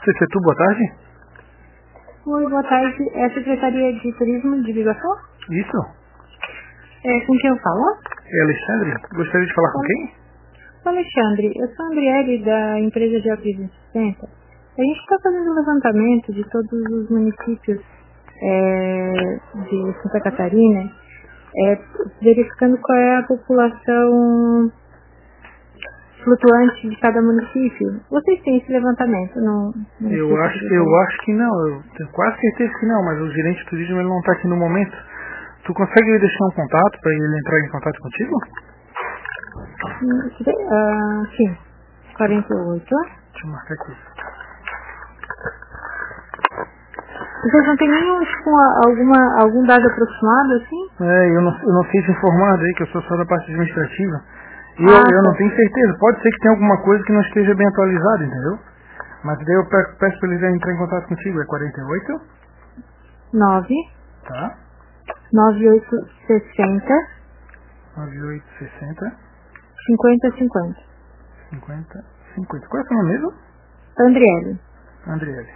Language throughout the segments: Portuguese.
Cetu, boa tarde. Oi, boa tarde. É a Secretaria de Turismo de Biguaçu? Isso. Com quem eu falo? É Alexandre. Gostaria de falar com quem? Alexandre, eu sou a Andriele da empresa de autoassistência. A gente está fazendo um levantamento de todos os municípios de Santa Catarina, verificando qual é a população flutuante de cada município. Vocês têm esse levantamento? Eu acho que não. Eu tenho quase certeza que não, mas o gerente de turismo ele não está aqui no momento. Tu consegue me deixar um contato para ele entrar em contato contigo? Sim. 48. Deixa eu marcar aqui. Vocês não tem nenhum, algum dado aproximado, assim? Eu não sei se informado aí, que eu sou só da parte administrativa. E eu não tenho certeza. Pode ser que tenha alguma coisa que não esteja bem atualizada, entendeu? Mas daí eu peço para eles entrar em contato contigo. É 48? 9. Tá. 9860. 9860. 5050. 50. Qual é o seu nome mesmo? Andriele. Andriele.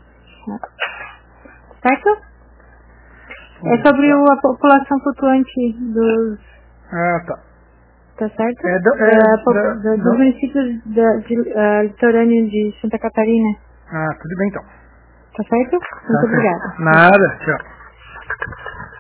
Certo? É sobre a população flutuante dos... Ah, tá. Tá certo? Dos municípios litorâneo de Santa Catarina. Ah, tudo bem então. Tá certo? Muito obrigada. Nada, tchau.